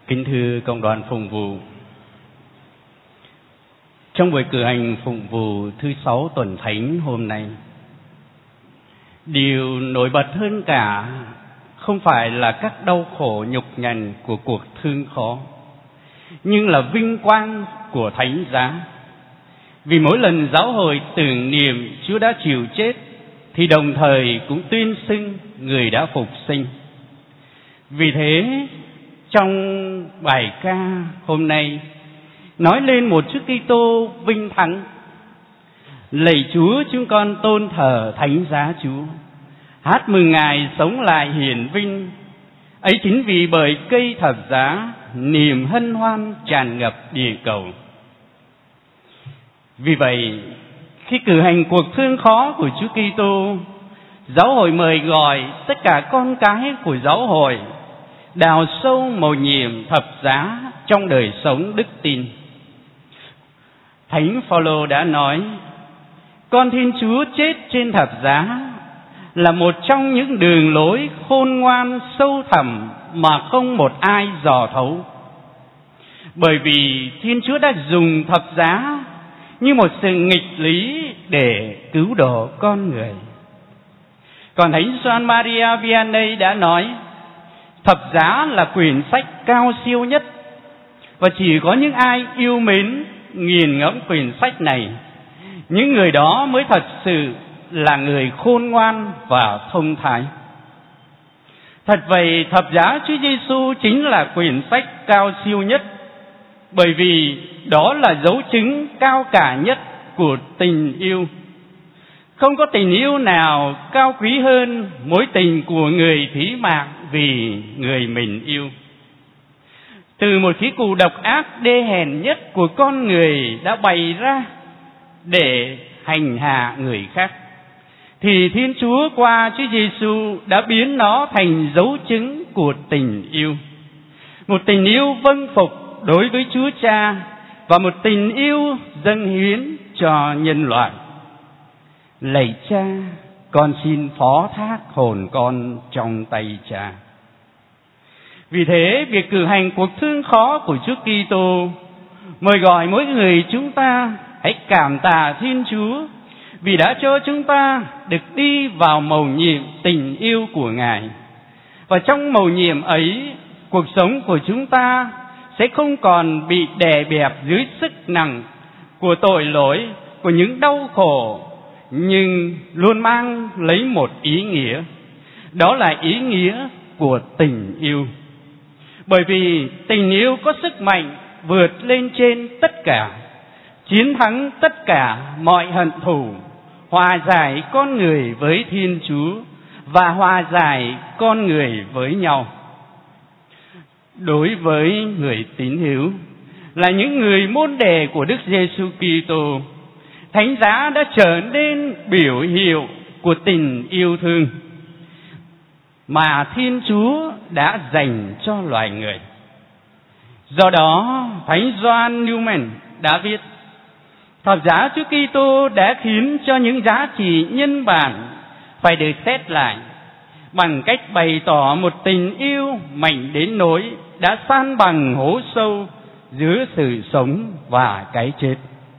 Kính thưa cộng đoàn phụng vụ, trong buổi cử hành phụng vụ thứ 6 tuần thánh hôm nay, điều nổi bật hơn cả không phải là các đau khổ nhục nhằn của cuộc thương khó, nhưng là vinh quang của thánh giá. Vì mỗi lần giáo hội tưởng niệm Chúa đã chịu chết, thì đồng thời cũng tuyên xưng người đã phục sinh. Vì thế, trong bài ca hôm nay nói lên một Chúa Kitô vinh thắng. Lạy Chúa, chúng con tôn thờ thánh giá Chúa, hát mừng Ngài sống lại hiển vinh. Ấy chính vì bởi cây thập giá, niềm hân hoan tràn ngập địa cầu. Vì vậy, khi cử hành cuộc thương khó của Chúa Kitô, giáo hội mời gọi tất cả con cái của giáo hội đào sâu mầu nhiệm thập giá trong đời sống đức tin. Thánh Phaolô đã nói, con Thiên Chúa chết trên thập giá là một trong những đường lối khôn ngoan sâu thẳm mà không một ai dò thấu. Bởi vì Thiên Chúa đã dùng thập giá như một sự nghịch lý để cứu độ con người. Còn Thánh Gioan Maria Vianney đã nói, thập giá là quyển sách cao siêu nhất, và chỉ có những ai yêu mến nghiền ngẫm quyển sách này, những người đó mới thật sự là người khôn ngoan và thông thái. Thật vậy, thập giá Chúa Giêsu chính là quyển sách cao siêu nhất, bởi vì đó là dấu chứng cao cả nhất của tình yêu. Không có tình yêu nào cao quý hơn mối tình của người thí mạng vì người mình yêu. Từ một khí cụ độc ác đê hèn nhất của con người đã bày ra để hành hạ người khác, thì Thiên Chúa qua Chúa Giêsu đã biến nó thành dấu chứng của tình yêu. Một tình yêu vâng phục đối với Chúa Cha và một tình yêu dâng hiến cho nhân loại. Lạy Cha, con xin phó thác hồn con trong tay Cha. Vì thế, việc cử hành cuộc thương khó của Chúa Kitô mời gọi mỗi người chúng ta hãy cảm tạ Thiên Chúa vì đã cho chúng ta được đi vào mầu nhiệm tình yêu của Ngài. Và trong mầu nhiệm ấy, cuộc sống của chúng ta sẽ không còn bị đè bẹp dưới sức nặng của tội lỗi, của những đau khổ, nhưng luôn mang lấy một ý nghĩa. Đó là ý nghĩa của tình yêu. Bởi vì tình yêu có sức mạnh vượt lên trên tất cả, chiến thắng tất cả mọi hận thù, hòa giải con người với Thiên Chúa và hòa giải con người với nhau. Đối với người tín hữu, là những người môn đệ của Đức Giêsu Kitô, thánh giá đã trở nên biểu hiệu của tình yêu thương mà Thiên Chúa đã dành cho loài người. Do đó, Thánh Gioan Newman đã viết, thập giá Chúa Kitô đã khiến cho những giá trị nhân bản phải được xét lại bằng cách bày tỏ một tình yêu mạnh đến nỗi đã san bằng hố sâu giữa sự sống và cái chết.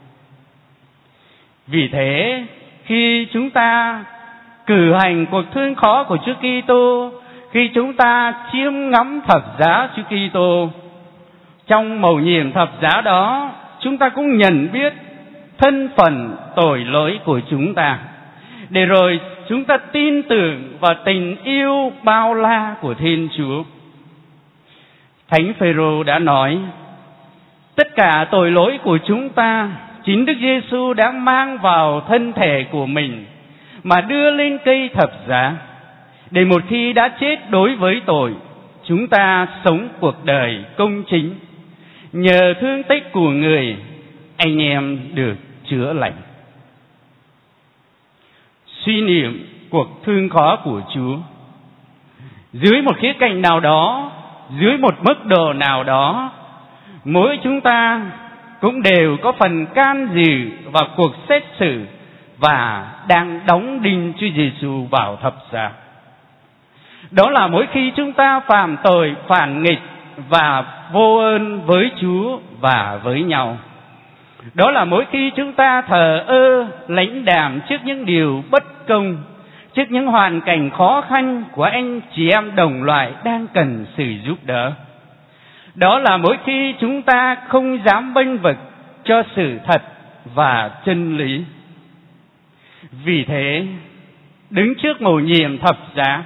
Vì thế, khi chúng ta cử hành cuộc thương khó của Chúa Kitô, khi chúng ta chiêm ngắm thập giá Chúa Kitô, trong mầu nhiệm thập giá đó, chúng ta cũng nhận biết thân phận tội lỗi của chúng ta, để rồi chúng ta tin tưởng vào tình yêu bao la của Thiên Chúa. Thánh Phêrô đã nói, tất cả tội lỗi của chúng ta, chính Đức Giêsu đã mang vào thân thể của mình mà đưa lên cây thập giá, để một khi đã chết đối với tội, chúng ta sống cuộc đời công chính. Nhờ thương tích của người, anh em được chữa lành. Suy niệm cuộc thương khó của Chúa, dưới một khía cạnh nào đó, dưới một mức độ nào đó, mỗi chúng ta cũng đều có phần can dự vào cuộc xét xử và đang đóng đinh Chúa Giêsu vào thập giá. Đó là mỗi khi chúng ta phạm tội phản nghịch và vô ơn với Chúa và với nhau. Đó là mỗi khi chúng ta thờ ơ, lãnh đạm trước những điều bất công, trước những hoàn cảnh khó khăn của anh chị em đồng loại đang cần sự giúp đỡ. Đó là mỗi khi chúng ta không dám bênh vực cho sự thật và chân lý. Vì thế, đứng trước mầu nhiệm thập giá,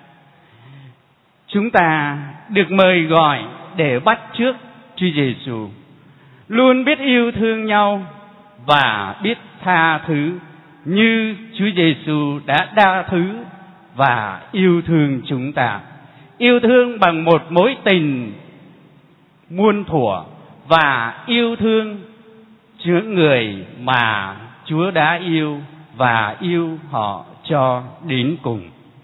chúng ta được mời gọi để bắt chước Chúa Giêsu, luôn biết yêu thương nhau và biết tha thứ như Chúa Giêsu đã tha thứ và yêu thương chúng ta. Yêu thương bằng một mối tình muôn thuở và yêu thương những người mà Chúa đã yêu và yêu họ cho đến cùng.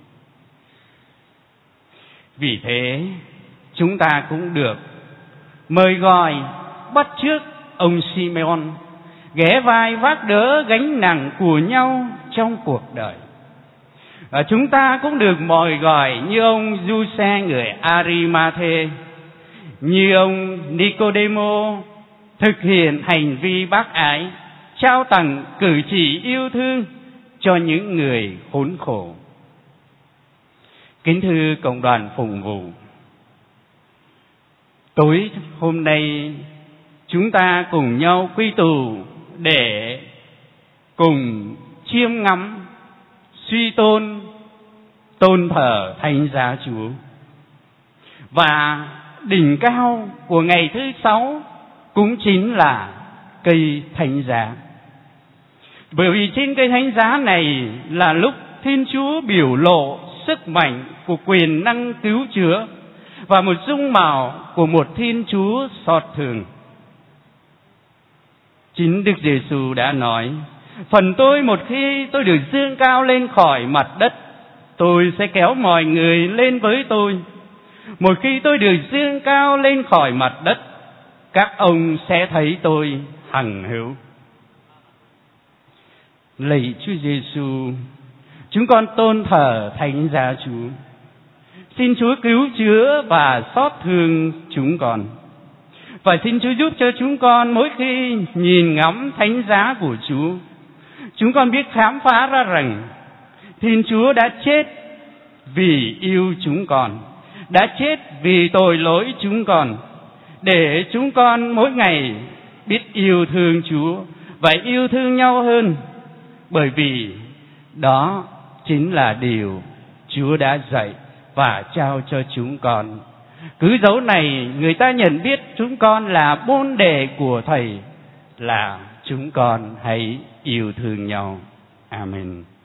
Vì thế, chúng ta cũng được mời gọi bắt chước ông Simeon, ghé vai vác đỡ gánh nặng của nhau trong cuộc đời. Và chúng ta cũng được mời gọi như ông Giuse người Arimathe, như ông Nicodemo thực hiện hành vi bác ái, trao tặng cử chỉ yêu thương cho những người khốn khổ. Kính thưa cộng đoàn phụng vụ, tối hôm nay chúng ta cùng nhau quy tụ để cùng chiêm ngắm, suy tôn, tôn thờ Thánh Giá Chúa. Và đỉnh cao của ngày thứ 6 cũng chính là cây thánh giá. Bởi vì trên cây thánh giá này là lúc Thiên Chúa biểu lộ sức mạnh của quyền năng cứu chữa và một dung mạo của một Thiên Chúa xót thương. Chính Đức Giêsu đã nói: phần tôi một khi tôi được dương cao lên khỏi mặt đất, tôi sẽ kéo mọi người lên với tôi. Một khi tôi được dương cao lên khỏi mặt đất, các ông sẽ thấy tôi hằng hữu. Lạy Chúa Giêsu, chúng con tôn thờ Thánh Giá Chúa. Xin Chúa cứu chữa và xót thương chúng con. Và xin Chúa giúp cho chúng con mỗi khi nhìn ngắm thánh giá của Chúa, chúng con biết khám phá ra rằng Thiên Chúa đã chết vì yêu chúng con, đã chết vì tội lỗi chúng con, để chúng con mỗi ngày biết yêu thương Chúa và yêu thương nhau hơn. Bởi vì đó chính là điều Chúa đã dạy và trao cho chúng con. Cứ dấu này người ta nhận biết chúng con là môn đệ của Thầy, là chúng con hãy yêu thương nhau. Amen.